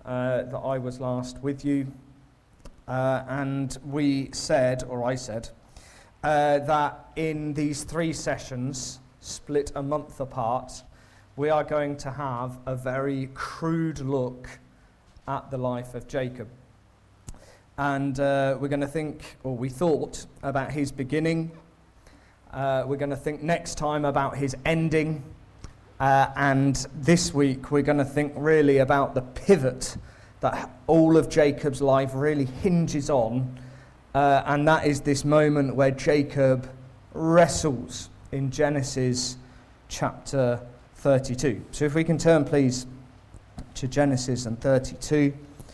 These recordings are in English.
that I was last with you, and we said, or I said, that in these 3 sessions, split a month apart, we are going to have a very crude look at the life of Jacob. And we're going to think, or we thought, about his beginning. We're going to think next time about his ending. And this week we're going to think really about the pivot that all of Jacob's life really hinges on. And that is this moment where Jacob wrestles in Genesis chapter 32. So if we can turn please to Genesis and 32.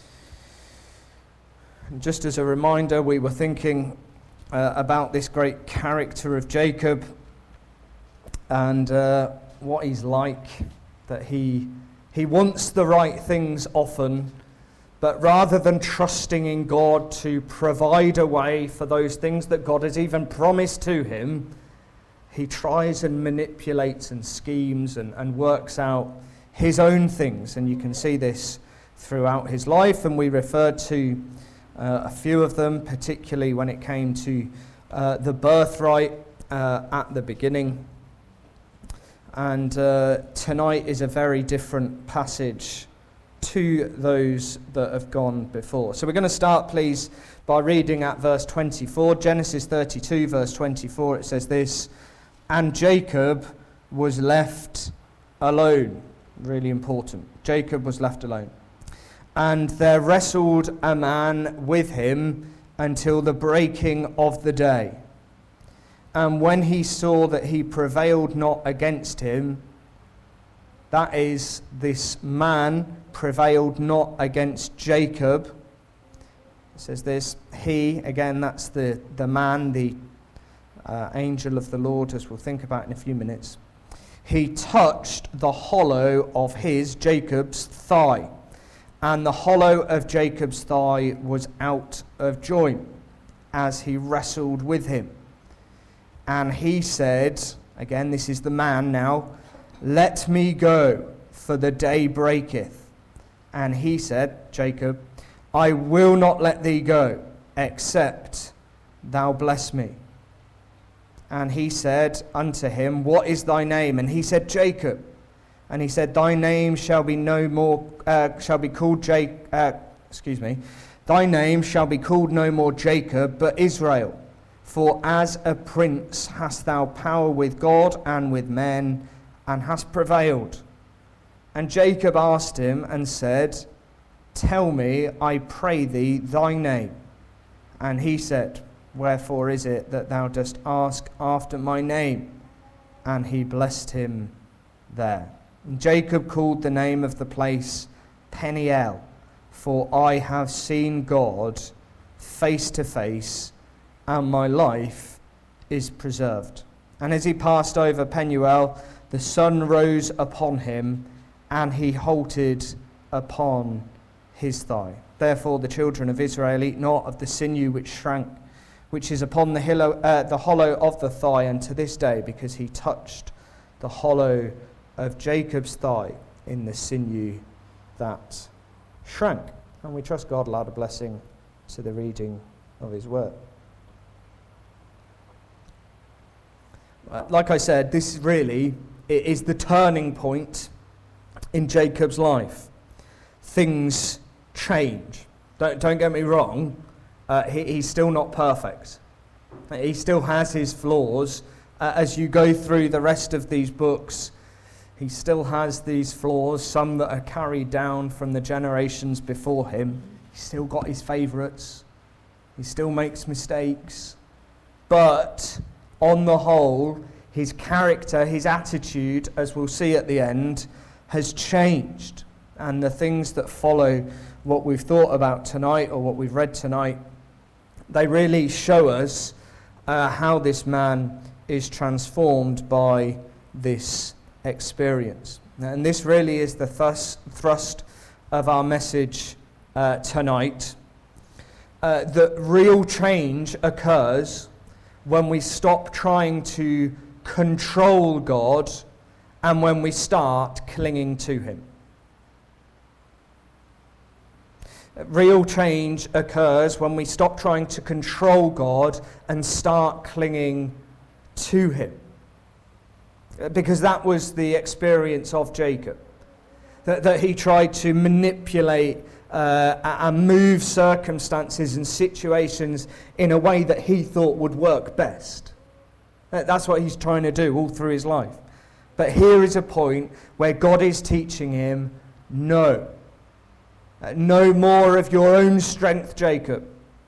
Just as a reminder, we were thinking about this great character of Jacob and what he's like, that he wants the right things often, but rather than trusting in God to provide a way for those things that God has even promised to him, he tries and manipulates and schemes and works out his own things. And you can see this throughout his life, and we referred to a few of them, particularly when it came to the birthright at the beginning. And tonight is a very different passage to those that have gone before. So we're going to start, please, by reading at verse 24. Genesis 32, verse 24, it says this: "And Jacob was left alone." Really important. Jacob was left alone. "And there wrestled a man with him until the breaking of the day. And when he saw that he prevailed not against him," that is, this man prevailed not against Jacob. It says this, he, again, that's the man, the angel of the Lord, as we'll think about in a few minutes. "He touched the hollow of his," Jacob's, "thigh. And the hollow of Jacob's thigh was out of joint as he wrestled with him. And he said," again, this is the man now, "Let me go, for the day breaketh. And he said," Jacob, "I will not let thee go, except thou bless me. And he said unto him, What is thy name? And he said, Jacob. And he said, Thy name shall be no more, shall be called Thy name shall be called no more Jacob, but Israel. For as a prince hast thou power with God and with men, and hast prevailed. And Jacob asked him and said, Tell me, I pray thee, thy name. And he said, Wherefore is it that thou dost ask after my name? And he blessed him there. And Jacob called the name of the place Peniel, for I have seen God face to face, and my life is preserved. And as he passed over Penuel, the sun rose upon him, and he halted upon his thigh. Therefore the children of Israel eat not of the sinew which shrank, which is upon the hollow of the thigh unto this day, because he touched the hollow of Jacob's thigh in the sinew that shrank." And we trust God allowed a blessing to the reading of his word. Like I said, this really is the turning point in Jacob's life. Things change. Don't get me wrong. He's still not perfect. He still has his flaws. As you go through the rest of these books, he still has these flaws, some that are carried down from the generations before him. He's still got his favourites. He still makes mistakes. But on the whole, his character, his attitude, as we'll see at the end, has changed. And the things that follow what we've thought about tonight, or what we've read tonight, they really show us how this man is transformed by this experience. And this really is the thrust of our message tonight. That real change occurs when we stop trying to control God and when we start clinging to him. Real change occurs when we stop trying to control God and start clinging to him. Because that was the experience of Jacob. That he tried to manipulate and move circumstances and situations in a way that he thought would work best. That's what he's trying to do all through his life. But here is a point where God is teaching him, no. No more of your own strength, Jacob.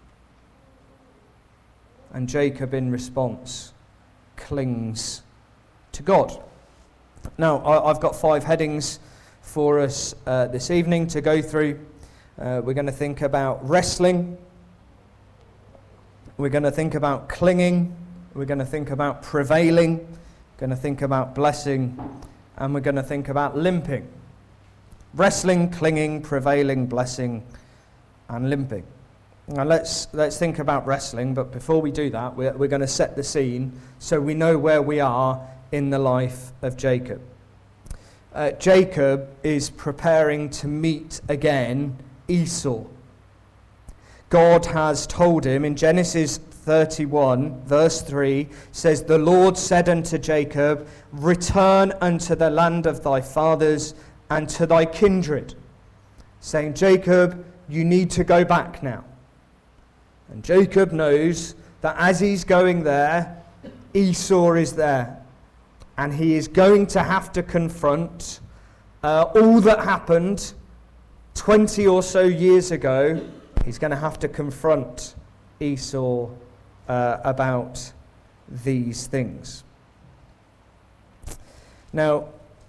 And Jacob, in response, clings to God. Now, I've got 5 headings for us this evening to go through. We're going to think about wrestling. We're going to think about clinging. We're going to think about prevailing. We're going to think about blessing. And we're going to think about limping. Wrestling, clinging, prevailing, blessing, and limping. Now let's think about wrestling, but before we do that, we're going to set the scene so we know where we are in the life of Jacob. Jacob is preparing to meet again Esau. God has told him in Genesis 31, verse 3, says, "The Lord said unto Jacob, Return unto the land of thy fathers, and to thy kindred," saying, Jacob, you need to go back now. And Jacob knows that as he's going there, Esau is there. And he is going to have to confront all that happened 20 or so years ago. He's going to have to confront Esau about these things. Now,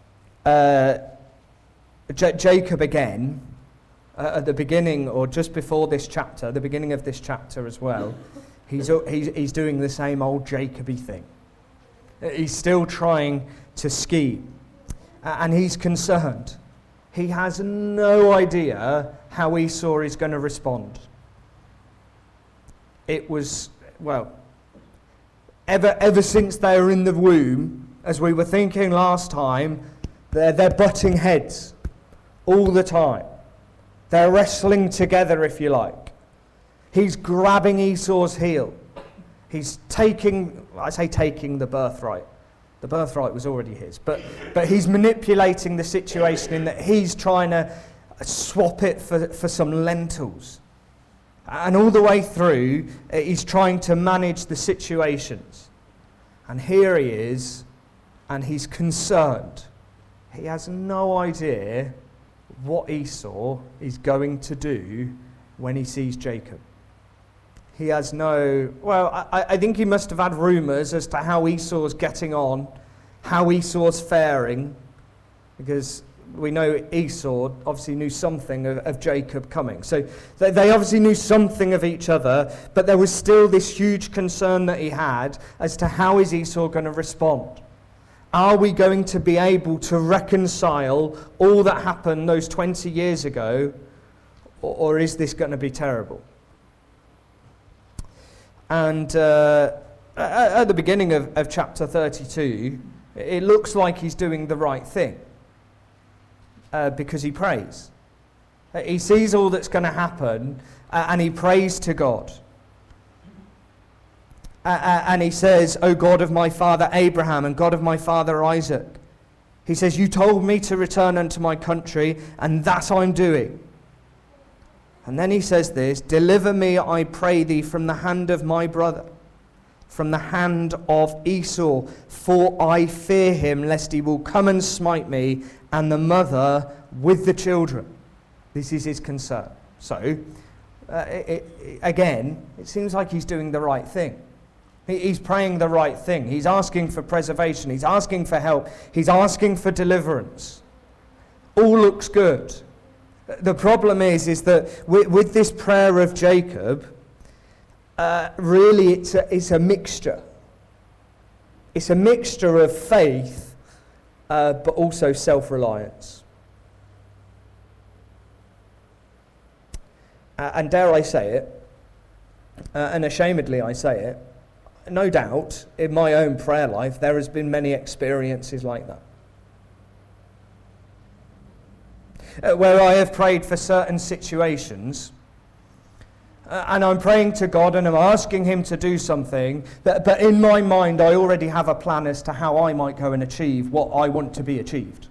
Jacob again, at the beginning, or just before this chapter, the beginning of this chapter as well, he's doing the same old Jacoby thing. He's still trying to scheme, and he's concerned. He has no idea how Esau is going to respond. It was, well, ever since they were in the womb, as we were thinking last time, they're butting heads all the time. They're wrestling together, if you like. He's grabbing Esau's heel. He's taking the birthright. The birthright was already his. But he's manipulating the situation in that he's trying to swap it for some lentils. And all the way through, he's trying to manage the situations. And here he is, and he's concerned. He has no idea what Esau is going to do when he sees Jacob. He has no... Well, I think he must have had rumours as to how Esau's getting on, how Esau's faring, because we know Esau obviously knew something of Jacob coming. So they obviously knew something of each other, but there was still this huge concern that he had as to how is Esau going to respond. Are we going to be able to reconcile all that happened those 20 years ago, or is this going to be terrible? And at the beginning of chapter 32, it looks like he's doing the right thing because he prays. He sees all that's going to happen and he prays to God. And he says, O God of my father Abraham and God of my father Isaac. He says, you told me to return unto my country, and that I'm doing. And then he says this, deliver me, I pray thee, from the hand of my brother, from the hand of Esau, for I fear him, lest he will come and smite me, and the mother with the children. This is his concern. So, again, it seems like he's doing the right thing. He's praying the right thing. He's asking for preservation. He's asking for help. He's asking for deliverance. All looks good. The problem is that with this prayer of Jacob, really it's a mixture. It's a mixture of faith, but also self-reliance. And dare I say it, and ashamedly I say it, no doubt, in my own prayer life, there has been many experiences like that. where I have prayed for certain situations, and I'm praying to God and I'm asking him to do something, but in my mind I already have a plan as to how I might go and achieve what I want to be achieved.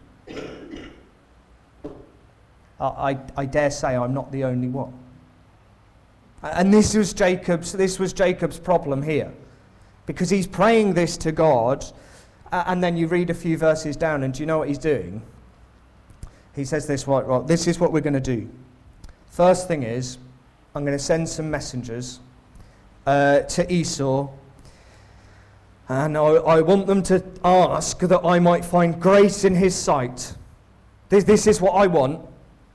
I dare say I'm not the only one. And this was Jacob's problem here, because he's praying this to God, and then you read a few verses down, and do you know what he's doing? He says this, right, this is what we're going to do. First thing is, I'm going to send some messengers to Esau, and I want them to ask that I might find grace in his sight. This is what I want.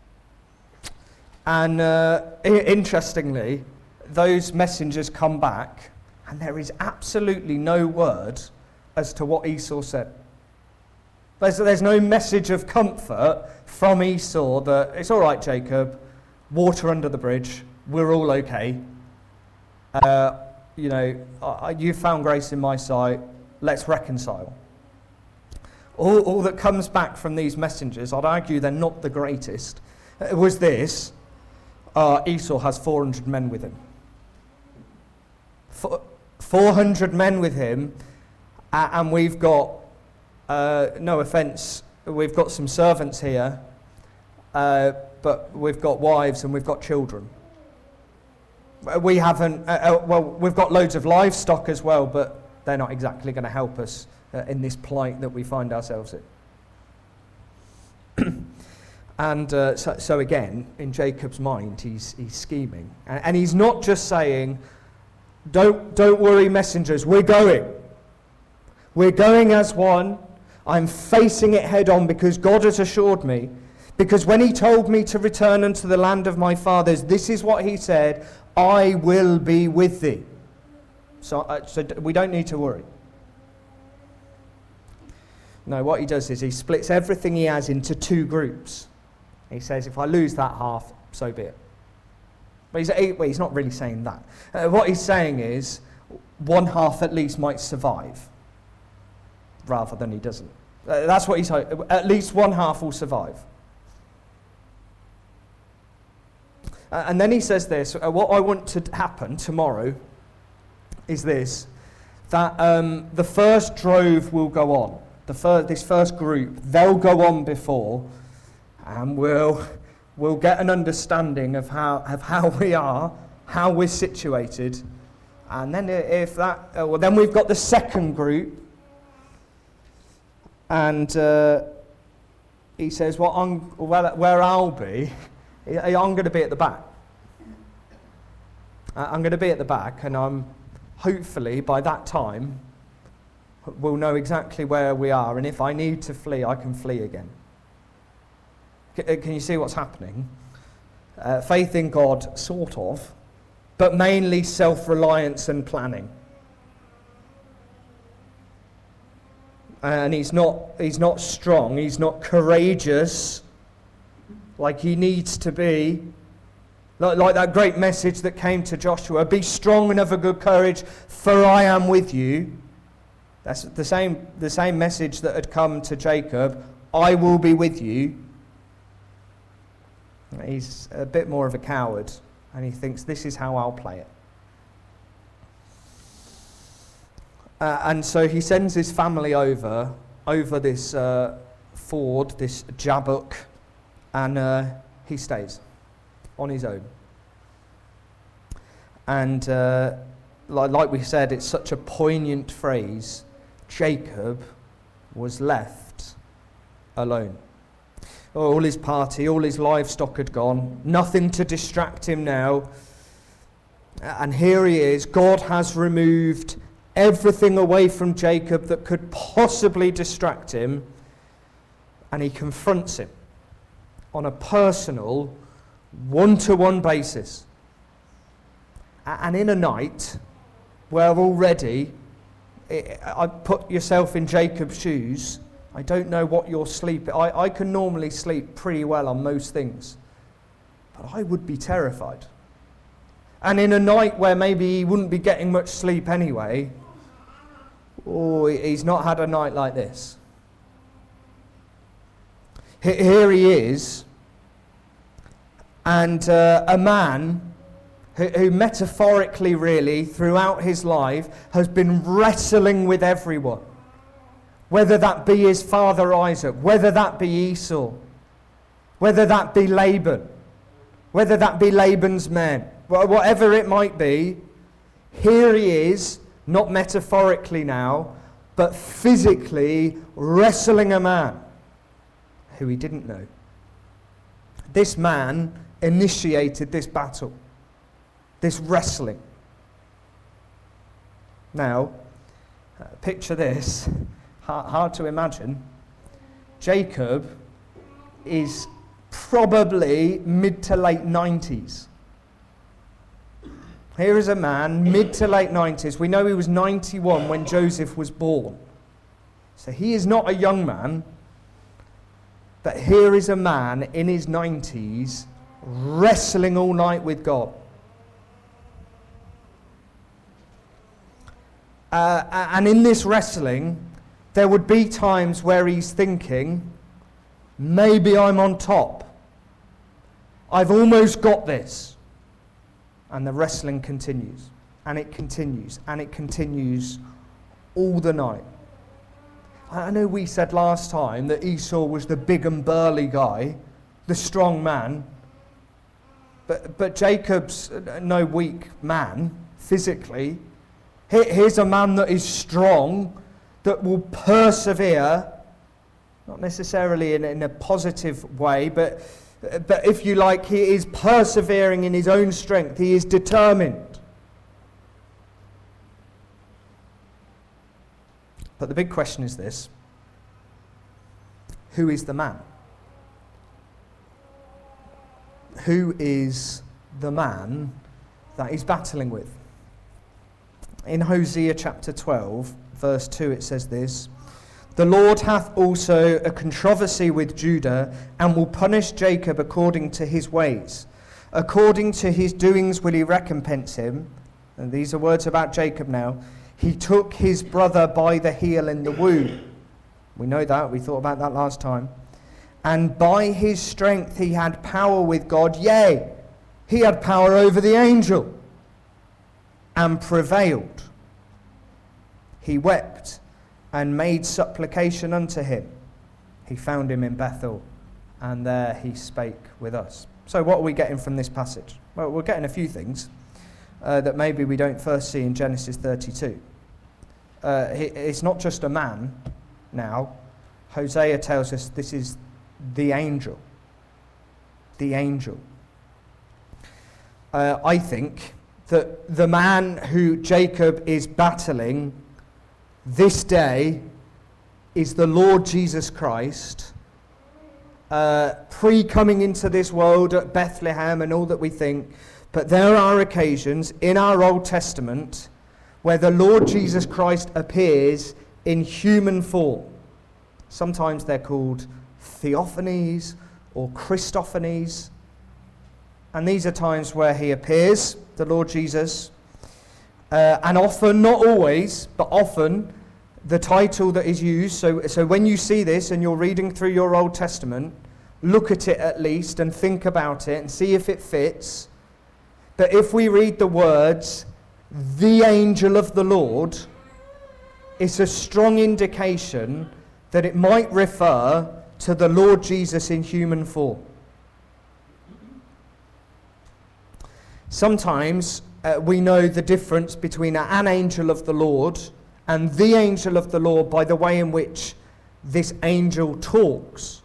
And interestingly, those messengers come back, and there is absolutely no word as to what Esau said. There's no message of comfort from Esau that it's all right, Jacob, water under the bridge, we're all okay. You found grace in my sight, let's reconcile. All that comes back from these messengers, I'd argue they're not the greatest, was this: Esau has 400 men with him. 400 men with him, and we've got, no offence, we've got some servants here, but we've got wives and we've got children. We haven't, we've got loads of livestock as well, but they're not exactly going to help us in this plight that we find ourselves in. And so again, in Jacob's mind, he's scheming. And he's not just saying, don't worry, messengers, we're going. We're going as one. I'm facing it head on because God has assured me. Because when he told me to return unto the land of my fathers, this is what he said: I will be with thee. So we don't need to worry. No, what he does is he splits everything he has into two groups. He says, if I lose that half, so be it. But he's not really saying that. What he's saying is, one half at least might survive, rather than he doesn't. That's what he's hoping. At least one half will survive. And then he says this: what I want to happen tomorrow is this, that the first drove will go on. This first group, they'll go on before, and we'll get an understanding of how we are, how we're situated. And then then we've got the second group, and he says, where I'll be, I'm going to be at the back. I'm going to be at the back, and I'm hopefully by that time we'll know exactly where we are, and if I need to flee, I can flee again. Can you see what's happening? Faith in God, sort of, but mainly self-reliance and planning. And he's not strong, he's not courageous like he needs to be. Like that great message that came to Joshua: be strong and of a good courage, for I am with you. That's the same message that had come to Jacob: I will be with you. He's a bit more of a coward, and he thinks, this is how I'll play it. And so he sends his family over this ford, this Jabbok, and he stays on his own. And like we said, it's such a poignant phrase. Jacob was left alone. All his party, all his livestock had gone. Nothing to distract him now. And here he is. God has removed everything away from Jacob that could possibly distract him. And he confronts him on a personal, one-to-one basis. And in a night where already, I put yourself in Jacob's shoes, I don't know what you're sleeping. I can normally sleep pretty well on most things, but I would be terrified. And in a night where maybe he wouldn't be getting much sleep anyway, he's not had a night like this. Here he is, and a man who metaphorically really throughout his life has been wrestling with everyone, whether that be his father Isaac, whether that be Esau, whether that be Laban, whether that be Laban's men, whatever it might be. Here he is, not metaphorically now, but physically wrestling a man who he didn't know. This man initiated this battle, this wrestling. Now, picture this, hard to imagine. Jacob is probably mid to late 90s. Here is a man, mid to late 90s. We know he was 91 when Joseph was born. So he is not a young man. But here is a man in his 90s wrestling all night with God. And in this wrestling, there would be times where he's thinking, maybe I'm on top. I've almost got this. And the wrestling continues, and it continues, and it continues all the night. I know we said last time that Esau was the big and burly guy, the strong man, but Jacob's no weak man physically. Here's a man that is strong, that will persevere, not necessarily in a positive way, but if you like, he is persevering in his own strength. He is determined. But the big question is this: who is the man? Who is the man that he's battling with? In Hosea chapter 12, verse 2, it says this: "The Lord hath also a controversy with Judah, and will punish Jacob according to his ways. According to his doings will he recompense him." And these are words about Jacob now. "He took his brother by the heel in the womb." We know that. We thought about that last time. "And by his strength he had power with God. Yea, he had power over the angel, and prevailed. He wept and made supplication unto him. He found him in Bethel, and there he spake with us." So what are we getting from this passage? Well, we're getting a few things that maybe we don't first see in Genesis 32. It's not just a man now. Hosea tells us this is the angel. The angel. I think that the man who Jacob is battling this day is the Lord Jesus Christ, pre-coming into this world at Bethlehem and all that we think. But there are occasions in our Old Testament where the Lord Jesus Christ appears in human form. Sometimes they're called theophanies or Christophanies. And these are times where he appears, the Lord Jesus. And often, not always, but often, the title that is used, so when you see this and you're reading through your Old Testament, look at it at least and think about it and see if it fits. But if we read the words, "the angel of the Lord," it's a strong indication that it might refer to the Lord Jesus in human form. Sometimes we know the difference between an angel of the Lord and the angel of the Lord by the way in which this angel talks.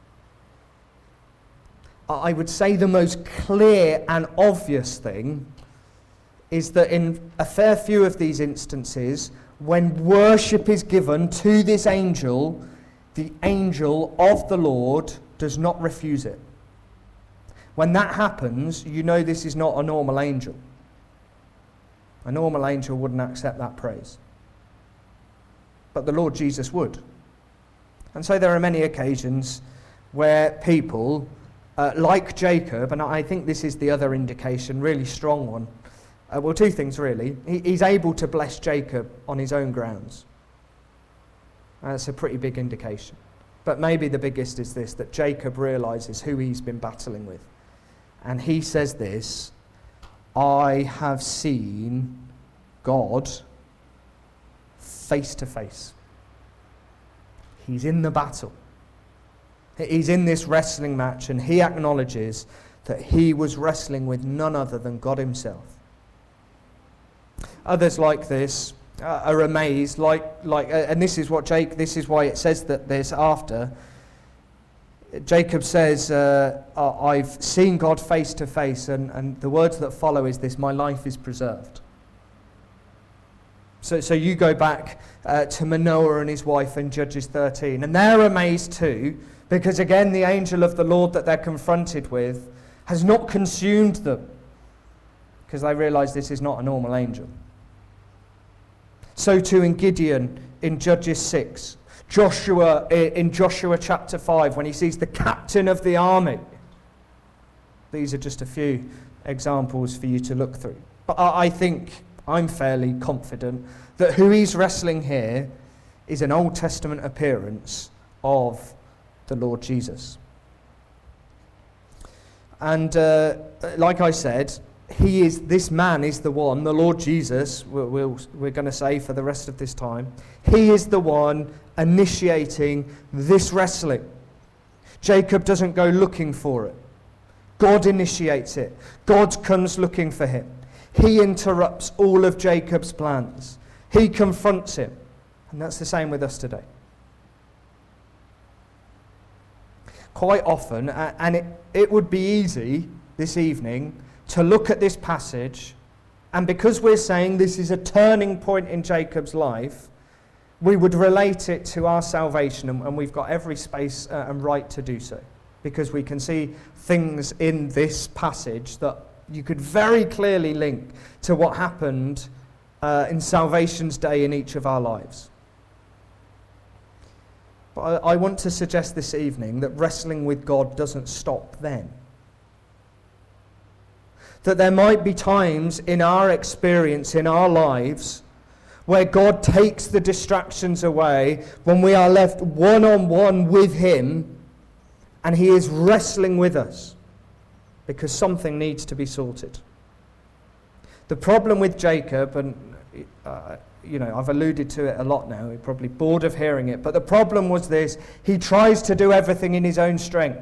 I would say the most clear and obvious thing is that in a fair few of these instances, when worship is given to this angel, the angel of the Lord does not refuse it. When that happens, you know this is not a normal angel. A normal angel wouldn't accept that praise. But the Lord Jesus would. And so there are many occasions where people, like Jacob, and I think this is the other indication, really strong one. Well, two things really. He's able to bless Jacob on his own grounds. That's a pretty big indication. But maybe the biggest is this, that Jacob realizes who he's been battling with. And he says this, I have seen God face to face. He's in the battle. He's in this wrestling match, and he acknowledges that he was wrestling with none other than God himself. Others like this are amazed, and this is why it says that this after. Jacob says, I've seen God face to face, and the words that follow is this, my life is preserved. So you go back to Manoah and his wife in Judges 13, and they're amazed too, because again the angel of the Lord that they're confronted with has not consumed them, because they realise this is not a normal angel. So too in Gideon in Judges 6, Joshua in Joshua chapter 5, when he sees the captain of the army. These are just a few examples for you to look through. But I think I'm fairly confident that who he's wrestling here is an Old Testament appearance of the Lord Jesus. And like I said, this man is the one, the Lord Jesus, we're going to say for the rest of this time, he is the one initiating this wrestling. Jacob doesn't go looking for it. God initiates it. God comes looking for him. He interrupts all of Jacob's plans. He confronts him. And that's the same with us today. Quite often, and it would be easy this evening to look at this passage, and because we're saying this is a turning point in Jacob's life, we would relate it to our salvation, and we've got every space and right to do so, because we can see things in this passage that you could very clearly link to what happened in salvation's day in each of our lives. But I want to suggest this evening that wrestling with God doesn't stop then. That there might be times in our experience, in our lives, where God takes the distractions away, when we are left one-on-one with him, and he is wrestling with us, because something needs to be sorted. The problem with Jacob, and I've alluded to it a lot now, you're probably bored of hearing it, but the problem was this: he tries to do everything in his own strength.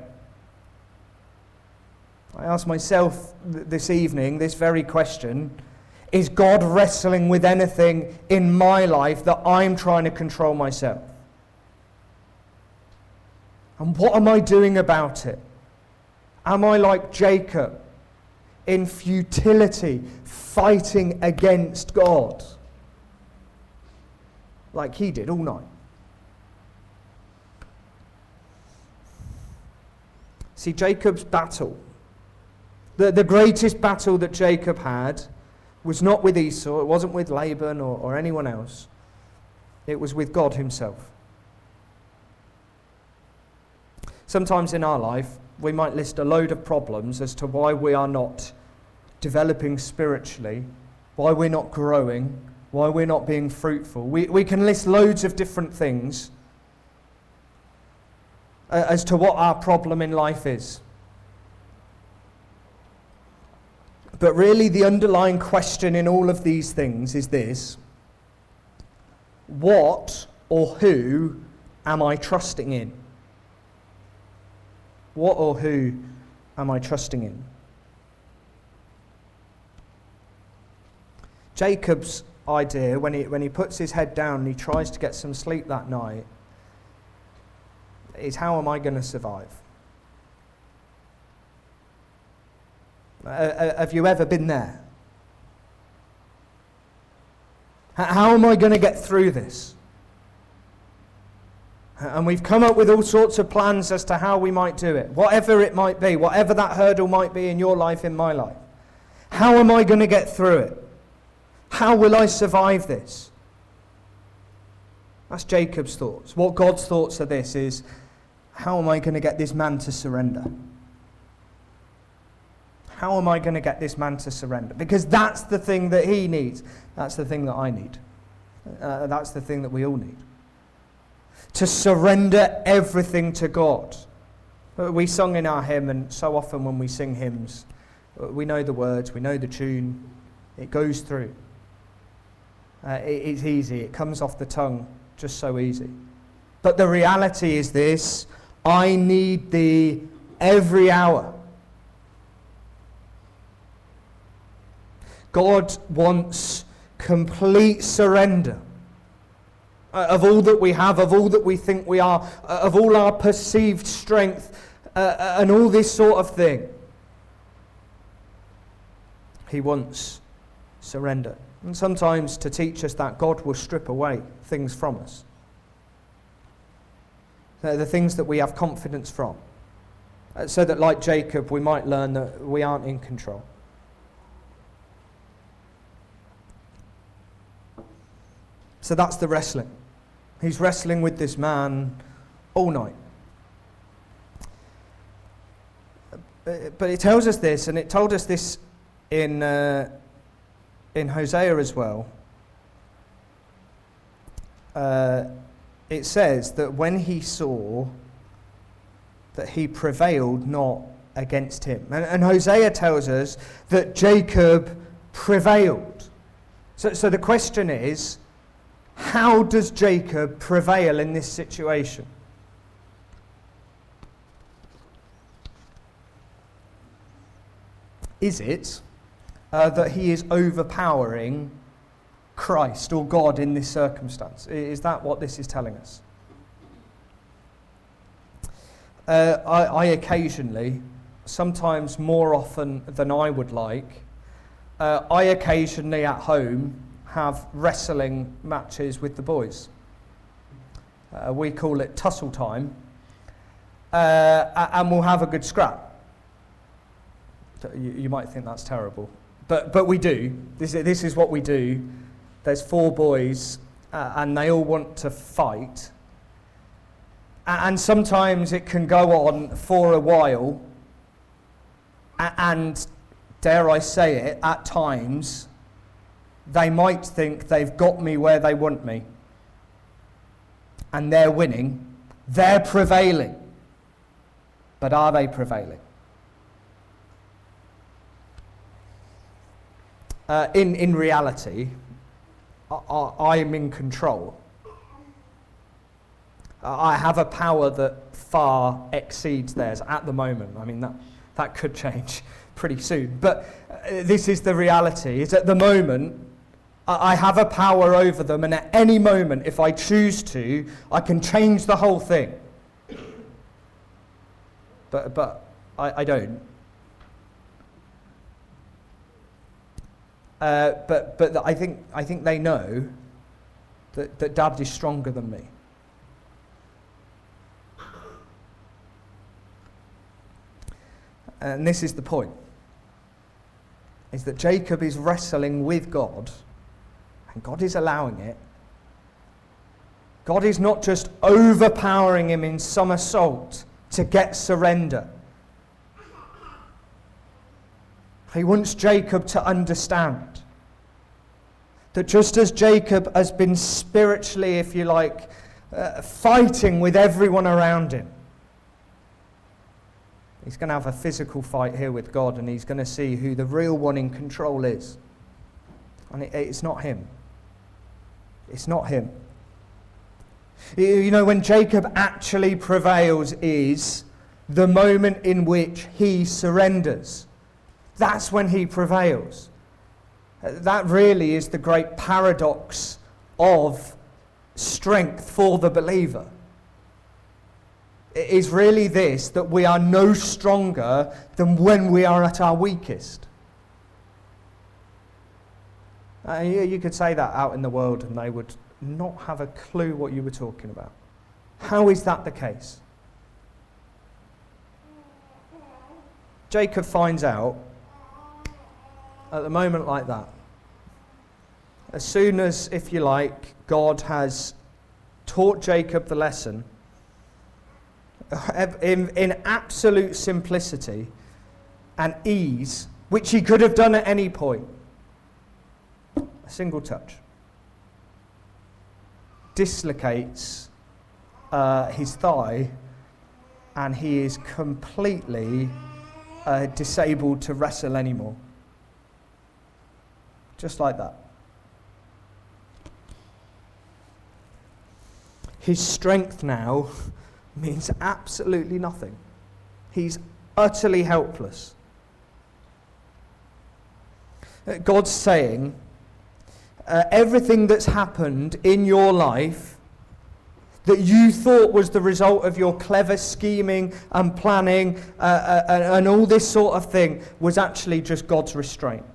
I ask myself this evening this very question: is God wrestling with anything in my life that I'm trying to control myself? And what am I doing about it? Am I like Jacob, in futility, fighting against God, like he did all night? See, Jacob's battle, the greatest battle that Jacob had, was not with Esau, it wasn't with Laban or anyone else. It was with God himself. Sometimes in our life, we might list a load of problems as to why we are not developing spiritually, why we're not growing, why we're not being fruitful. We can list loads of different things as to what our problem in life is. But really the underlying question in all of these things is this: what or who am I trusting in? What or who am I trusting in? Jacob's idea, when he puts his head down and he tries to get some sleep that night, is, how am I going to survive? Have you ever been there? How am I going to get through this? And we've come up with all sorts of plans as to how we might do it, whatever it might be, whatever that hurdle might be in your life, in my life. How am I going to get through it? How will I survive this? That's Jacob's thoughts. What God's thoughts are this is, how am I going to get this man to surrender? How am I going to get this man to surrender? Because that's the thing that he needs. That's the thing that I need. That's the thing that we all need. To surrender everything to God. We sung in our hymn, and so often when we sing hymns, We know the words, we know the tune. It goes through. It's easy. It comes off the tongue just so easy. But the reality is this: I need thee every hour. God wants complete surrender of all that we have, of all that we think we are, of all our perceived strength, and all this sort of thing. He wants surrender. And sometimes to teach us that, God will strip away things from us. The things that we have confidence from. So that, like Jacob, we might learn that we aren't in control. So that's the wrestling. He's wrestling with this man all night. But it tells us this, and it told us this in Hosea as well. It says that when he saw that he prevailed not against him. And Hosea tells us that Jacob prevailed. So the question is, how does Jacob prevail in this situation? Is it that he is overpowering Christ or God in this circumstance? Is that what this is telling us? I occasionally, sometimes more often than I would like, I occasionally at home have wrestling matches with the boys. We call it tussle time, and we'll have a good scrap. You might think that's terrible, but we do. This is what we do. There's 4 boys, and they all want to fight. And sometimes it can go on for a while, and dare I say it, at times they might think they've got me where they want me, and they're winning, they're prevailing. But are they prevailing? In reality, I am in control. I have a power that far exceeds theirs at the moment. I mean, that could change pretty soon. But this is the reality, is at the moment, I have a power over them, and at any moment, if I choose to, I can change the whole thing. But I don't. But I think they know that Dad is stronger than me. And this is the point, is that Jacob is wrestling with God, and God is allowing it. God is not just overpowering him in some assault to get surrender. He wants Jacob to understand that just as Jacob has been spiritually, if you like, fighting with everyone around him, he's going to have a physical fight here with God, and he's going to see who the real one in control is. And it's not him. It's not him. You know, when Jacob actually prevails is the moment in which he surrenders. That's when he prevails. That really is the great paradox of strength for the believer. It is really this, that we are no stronger than when we are at our weakest. You could say that out in the world and they would not have a clue what you were talking about. How is that the case? Jacob finds out at a moment like that, as soon as, if you like, God has taught Jacob the lesson, in absolute simplicity and ease, which he could have done at any point, a single touch, dislocates his thigh, and he is completely disabled to wrestle anymore. Just like that. His strength now means absolutely nothing. He's utterly helpless. God's saying, everything that's happened in your life that you thought was the result of your clever scheming and planning and all this sort of thing was actually just God's restraint.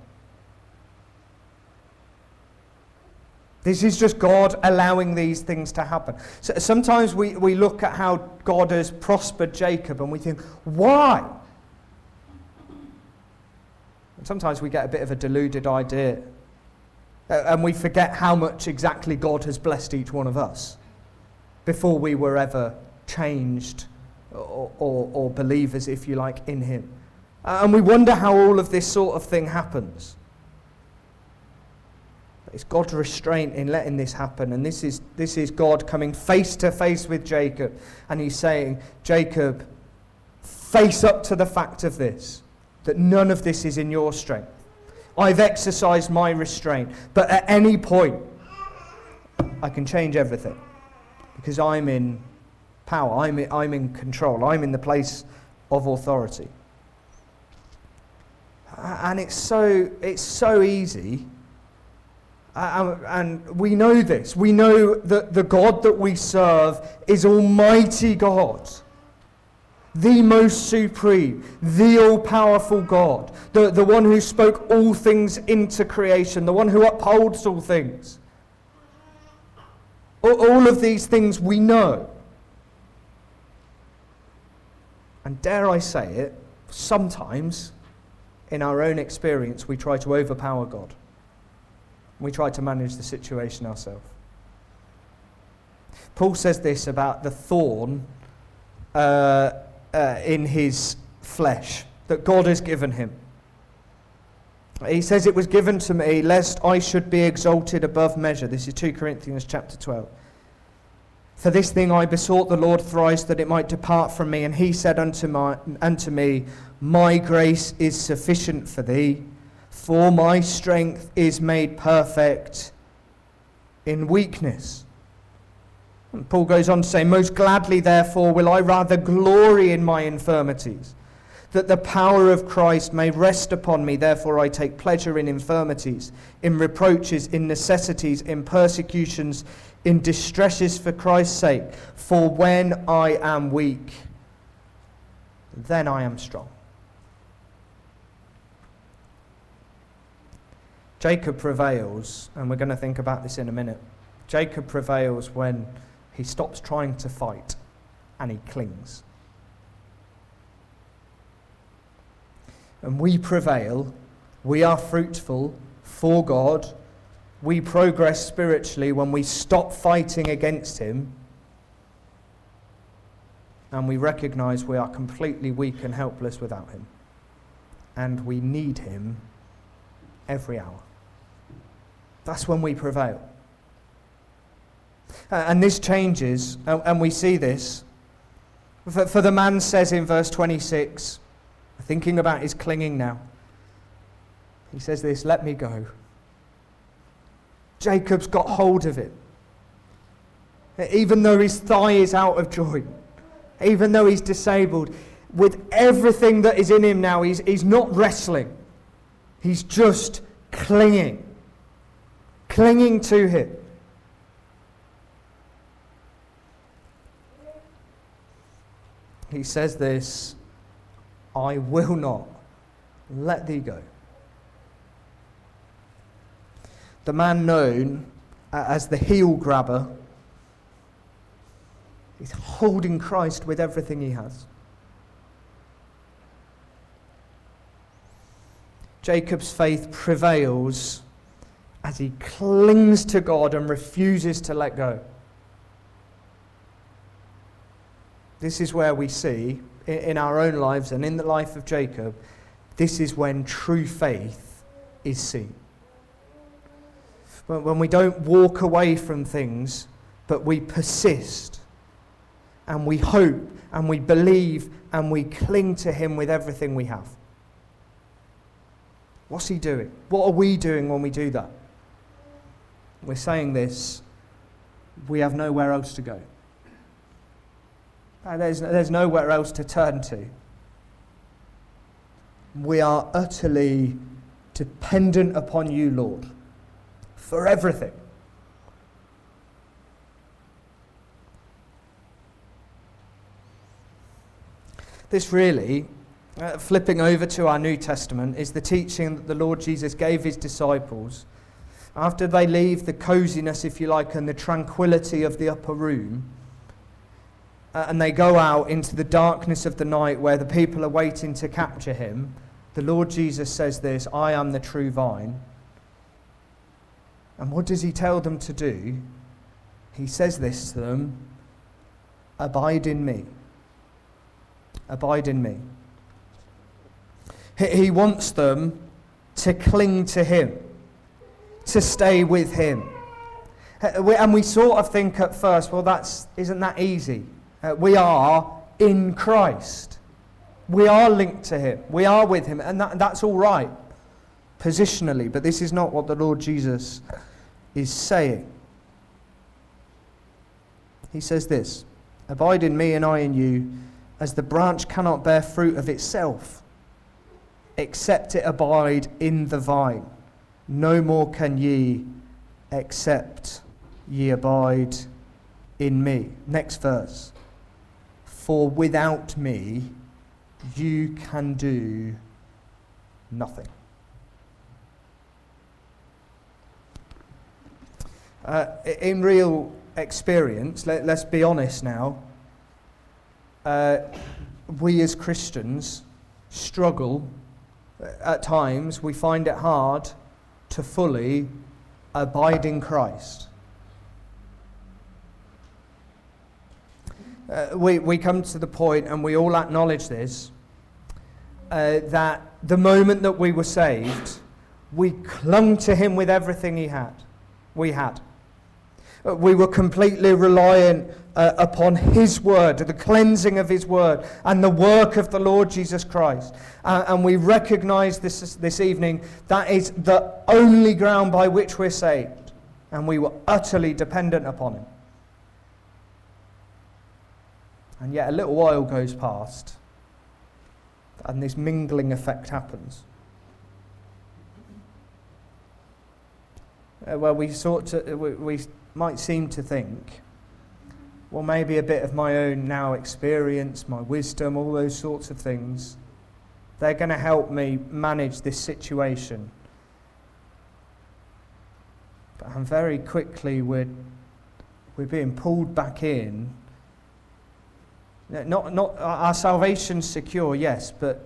This is just God allowing these things to happen. So sometimes we look at how God has prospered Jacob and we think, why? And sometimes we get a bit of a deluded idea and we forget how much exactly God has blessed each one of us before we were ever changed or believers, if you like, in him. And we wonder how all of this sort of thing happens. It's God's restraint in letting this happen. And this is God coming face to face with Jacob. And he's saying, Jacob, face up to the fact of this, that none of this is in your strength. I've exercised my restraint. But at any point, I can change everything. Because I'm in power. I'm in control. I'm in the place of authority. And it's so easy. And we know this. We know that the God that we serve is Almighty God. The most supreme, the all-powerful God. The one who spoke all things into creation. The one who upholds all things. All of these things we know. And dare I say it, sometimes in our own experience we try to overpower God. We try to manage the situation ourselves. Paul says this about the thorn in his flesh that God has given him. He says, it was given to me lest I should be exalted above measure. This is 2 Corinthians chapter 12. For this thing I besought the Lord thrice that it might depart from me. And he said unto me, my grace is sufficient for thee, for my strength is made perfect in weakness. And Paul goes on to say, most gladly therefore will I rather glory in my infirmities, that the power of Christ may rest upon me. Therefore I take pleasure in infirmities, in reproaches, in necessities, in persecutions, in distresses for Christ's sake. For when I am weak, then I am strong. Jacob prevails, and we're going to think about this in a minute. Jacob prevails when he stops trying to fight and he clings. And we prevail, we are fruitful for God, we progress spiritually when we stop fighting against him and we recognize we are completely weak and helpless without him. And we need him every hour. That's when we prevail. And this changes, and we see this. For the man says in verse 26, thinking about his clinging now, he says this, let me go. Jacob's got hold of it. Even though his thigh is out of joint, even though he's disabled, with everything that is in him now, he's not wrestling. He's just clinging to him. He says this, I will not let thee go. The man known as the heel grabber is holding Christ with everything he has. Jacob's faith prevails as he clings to God and refuses to let go. This is where we see, in our own lives and in the life of Jacob, this is when true faith is seen. When we don't walk away from things, but we persist, and we hope, and we believe, and we cling to him with everything we have. What's he doing? What are we doing when we do that? We're saying this, we have nowhere else to go. There's nowhere else to turn to. We are utterly dependent upon you, Lord, for everything. This really, flipping over to our New Testament, is the teaching that the Lord Jesus gave his disciples after they leave the coziness, if you like, and the tranquility of the upper room, and they go out into the darkness of the night where the people are waiting to capture him. The Lord Jesus says this, I am the true vine. And what does he tell them to do? He says this to them, abide in me. Abide in me. He wants them to cling to him, to stay with him. And we sort of think at first, well, isn't that easy? We are in Christ. We are linked to him. We are with him. And that's all right, positionally. But this is not what the Lord Jesus is saying. He says this, abide in me and I in you, as the branch cannot bear fruit of itself, except it abide in the vine. No more can ye, except ye abide in me. Next verse. For without me, you can do nothing. In real experience, let's be honest now, we as Christians struggle at times. We find it hard to fully abide in Christ. We come to the point, and we all acknowledge this, that the moment that we were saved, we clung to him with everything we had. We were completely reliant upon his word, the cleansing of his word, and the work of the Lord Jesus Christ. And we recognize this evening that is the only ground by which we're saved. And we were utterly dependent upon him. And yet a little while goes past, and this mingling effect happens. Well, we might seem to think, well, maybe a bit of my own now experience, my wisdom, all those sorts of things, they're going to help me manage this situation. But very quickly we're being pulled back in. Not our salvation's secure, yes, but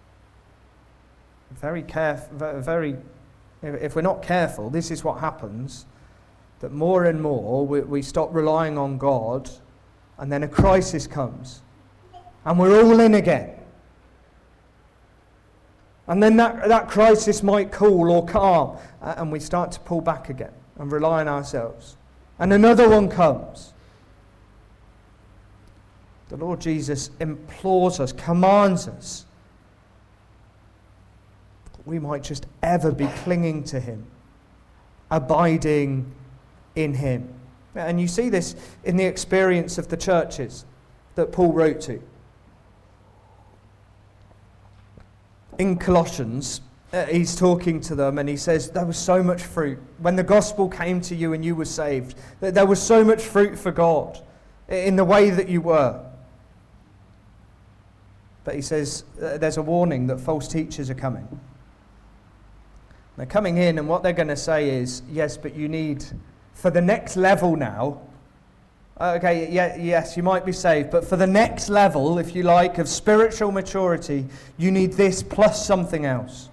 if we're not careful, this is what happens, that more and more we stop relying on God, and then a crisis comes, and we're all in again. And then that crisis might cool or calm, and we start to pull back again and rely on ourselves. And another one comes. The Lord Jesus implores us, commands us, that we might just ever be clinging to him, abiding in him. And you see this in the experience of the churches that Paul wrote to. In Colossians, he's talking to them and he says, there was so much fruit. When the gospel came to you and you were saved, there was so much fruit for God in the way that you were. But he says there's a warning that false teachers are coming. They're coming in, and what they're going to say is, yes, but you need, for the next level now, yes, you might be saved, but for the next level, if you like, of spiritual maturity, you need this plus something else.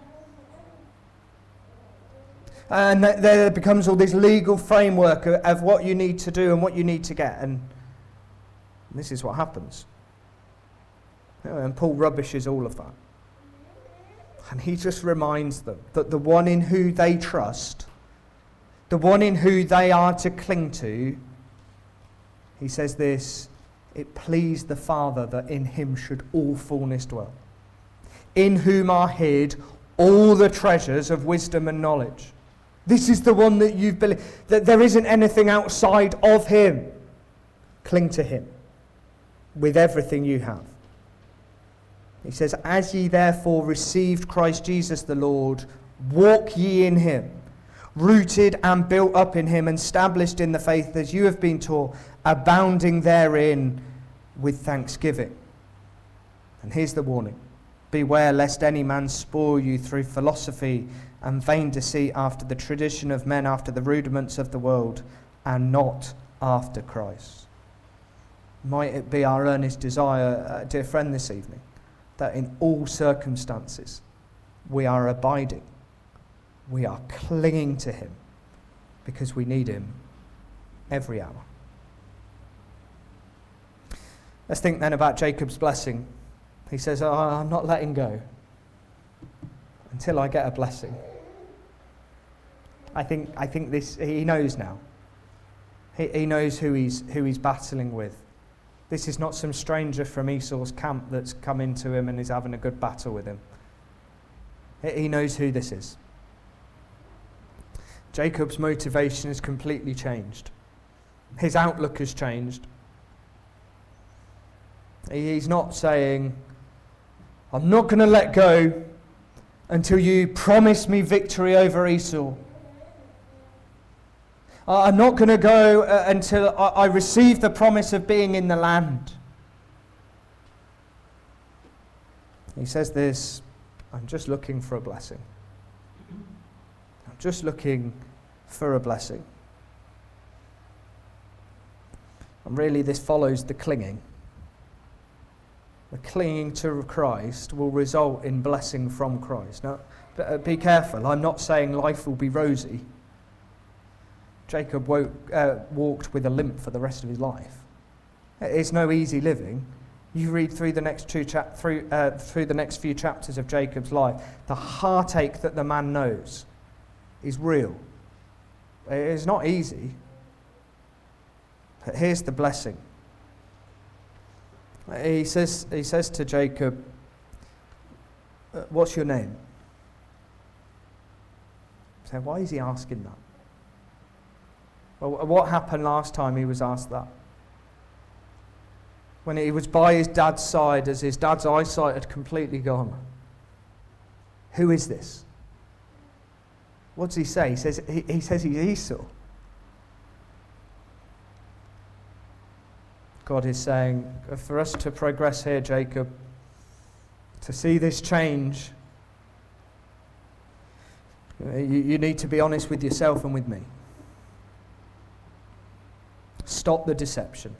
And there becomes all this legal framework of what you need to do and what you need to get, and this is what happens. And Paul rubbishes all of that. And he just reminds them that the one in who they trust, the one in who they are to cling to, he says this, it pleased the Father that in him should all fullness dwell, in whom are hid all the treasures of wisdom and knowledge. This is the one that you've believed, that there isn't anything outside of him. Cling to him with everything you have. He says, as ye therefore received Christ Jesus the Lord, walk ye in him, rooted and built up in him, and established in the faith as you have been taught, abounding therein with thanksgiving. And here's the warning. Beware lest any man spoil you through philosophy and vain deceit, after the tradition of men, after the rudiments of the world, and not after Christ. Might it be our earnest desire, dear friend, this evening, that in all circumstances we are abiding, we are clinging to him, because we need him every hour. Let's think then about Jacob's blessing. He says, I'm not letting go until I get a blessing. I think this, he knows now. He knows who he's battling with. This is not some stranger from Esau's camp that's come into him and is having a good battle with him. He knows who this is. Jacob's motivation has completely changed. His outlook has changed. He's not saying, I'm not going to let go until you promise me victory over Esau. I'm not going to go until I receive the promise of being in the land. He says this, I'm just looking for a blessing. I'm just looking for a blessing. And really this follows the clinging. The clinging to Christ will result in blessing from Christ. Now, be careful. I'm not saying life will be rosy. Jacob walked with a limp for the rest of his life. It's no easy living. You read through the next through the next few chapters of Jacob's life, the heartache that the man knows is real. It's not easy. But here's the blessing. He says to Jacob, what's your name? So why is he asking that? Well, what happened last time he was asked that? When he was by his dad's side, as his dad's eyesight had completely gone. Who is this? What does he say? He says he's Esau. God is saying, for us to progress here, Jacob, to see this change, you need to be honest with yourself and with me. Stop the deception.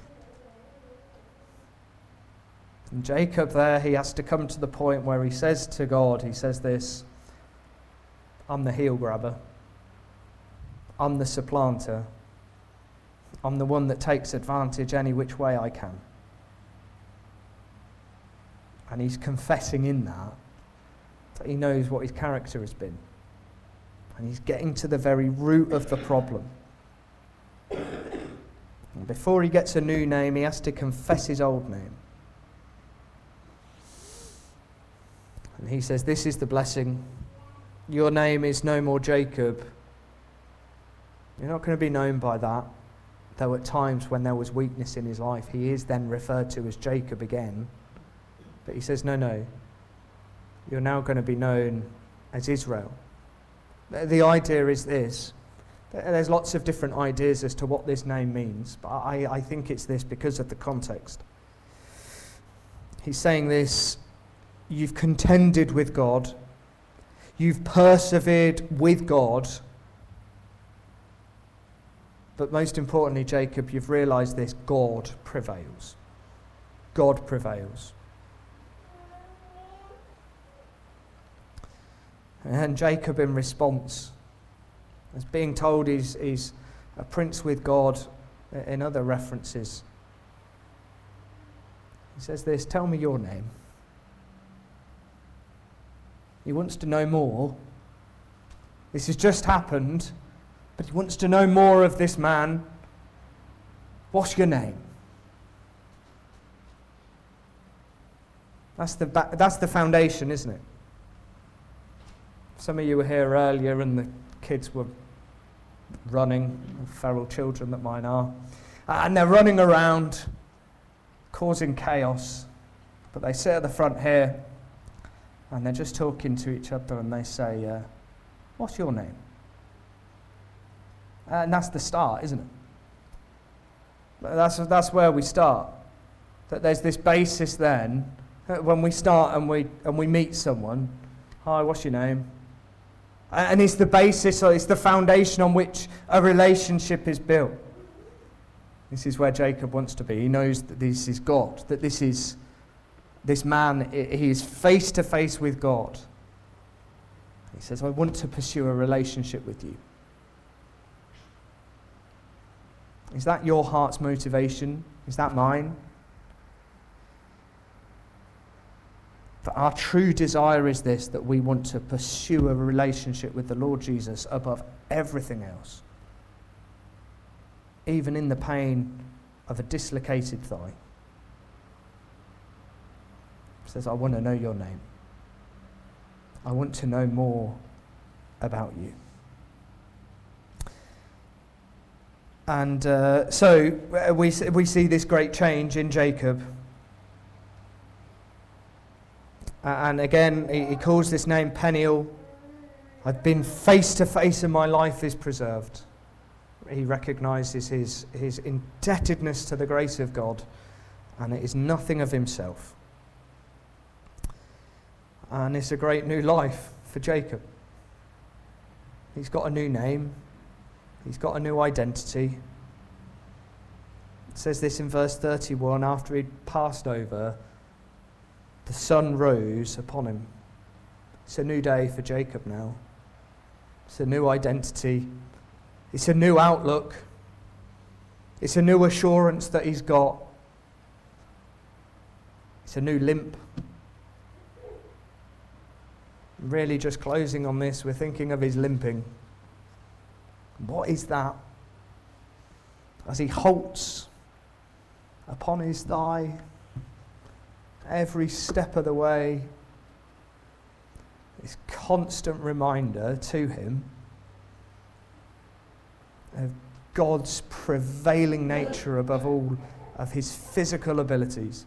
And Jacob there, he has to come to the point where he says to God, he says this, I'm the heel grabber. I'm the supplanter. I'm the one that takes advantage any which way I can. And he's confessing in that he knows what his character has been. And he's getting to the very root of the problem. And before he gets a new name, he has to confess his old name. And he says, this is the blessing. Your name is no more Jacob. You're not going to be known by that. Though at times when there was weakness in his life, he is then referred to as Jacob again. But he says, no. You're now going to be known as Israel. The idea is this. There's lots of different ideas as to what this name means, but I think it's this because of the context. He's saying this, you've contended with God, you've persevered with God, but most importantly, Jacob, you've realized this, God prevails. God prevails. And Jacob in response, as being told he's a prince with God in other references, he says this, tell me your name. He wants to know more. This has just happened, but he wants to know more of this man. What's your name? That's the foundation, isn't it? Some of you were here earlier and the kids were running, feral children that mine are, and they're running around causing chaos, but they sit at the front here and they're just talking to each other and they say, what's your name? And that's the start, isn't it? That's where we start. That there's this basis then, when we start and we meet someone, hi, what's your name? And it's the basis, or it's the foundation on which a relationship is built. This is where Jacob wants to be. He knows that this is God, that this man, he is face to face with God. He says, I want to pursue a relationship with you. Is that your heart's motivation? Is that mine? But our true desire is this, that we want to pursue a relationship with the Lord Jesus above everything else. Even in the pain of a dislocated thigh. He says, I want to know your name. I want to know more about you. And so we see this great change in Jacob. And again, he calls this name Peniel. I've been face to face and my life is preserved. He recognizes his indebtedness to the grace of God, and it is nothing of himself. And it's a great new life for Jacob. He's got a new name. He's got a new identity. It says this in verse 31, after he'd passed over, the sun rose upon him. It's a new day for Jacob now. It's a new identity. It's a new outlook. It's a new assurance that he's got. It's a new limp. Really just closing on this, we're thinking of his limping. What is that? As he halts upon his thigh, every step of the way, this constant reminder to him of God's prevailing nature above all of his physical abilities.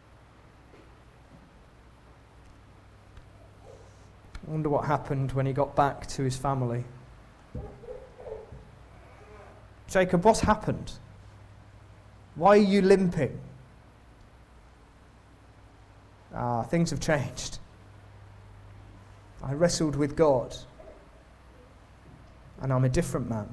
I wonder what happened when he got back to his family. Jacob, what's happened? Why are you limping? Things have changed. I wrestled with God, and I'm a different man.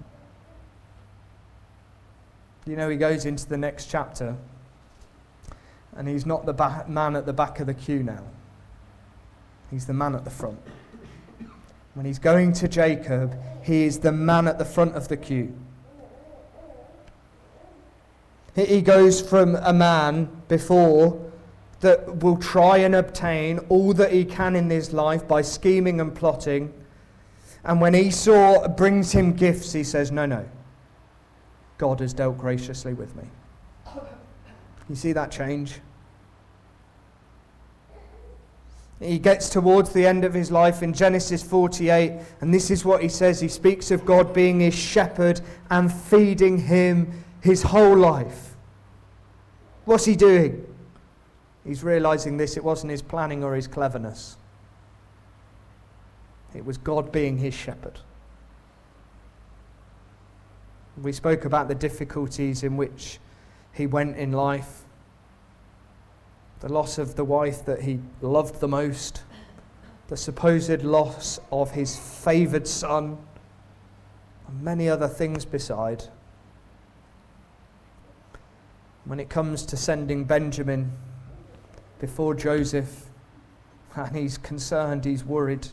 You know, he goes into the next chapter, and he's not the man at the back of the queue now. He's the man at the front. When he's going to Jacob, he is the man at the front of the queue. He goes from a man before that will try and obtain all that he can in his life by scheming and plotting. And when Esau brings him gifts, he says, no, God has dealt graciously with me. You see that change? He gets towards the end of his life in Genesis 48, and this is what he says. He speaks of God being his shepherd and feeding him his whole life. What's he doing? He's realizing this, it wasn't his planning or his cleverness. It was God being his shepherd. We spoke about the difficulties in which he went in life. The loss of the wife that he loved the most. The supposed loss of his favoured son. And many other things beside. When it comes to sending Benjamin before Joseph, and he's concerned, he's worried.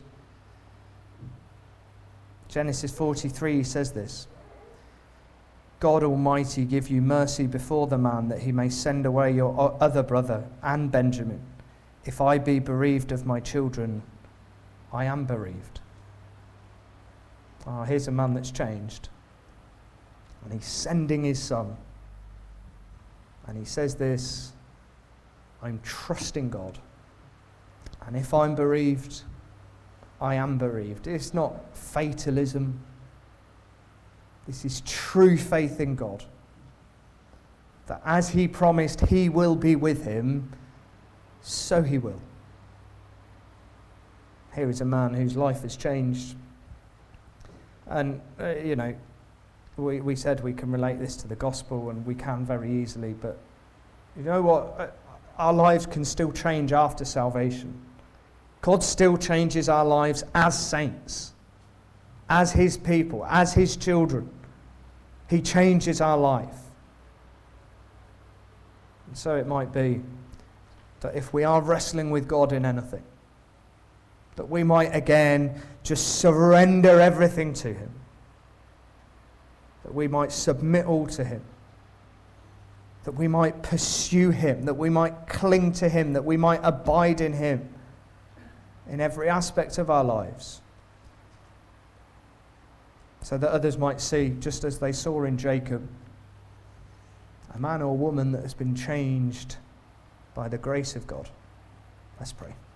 Genesis 43 says this. God Almighty give you mercy before the man, that he may send away your other brother and Benjamin. If I be bereaved of my children, I am bereaved. Here's a man that's changed. And he's sending his son. And he says this, I'm trusting God. And if I'm bereaved, I am bereaved. It's not fatalism. This is true faith in God. That as he promised he will be with him, so he will. Here is a man whose life has changed. And, we said we can relate this to the gospel, and we can very easily, but you know what? Our lives can still change after salvation. God still changes our lives as saints, as his people, as his children. He changes our life. And so it might be that if we are wrestling with God in anything, that we might again just surrender everything to him. That we might submit all to him. That we might pursue him. That we might cling to him. That we might abide in him in every aspect of our lives. So that others might see, just as they saw in Jacob, a man or woman that has been changed by the grace of God. Let's pray.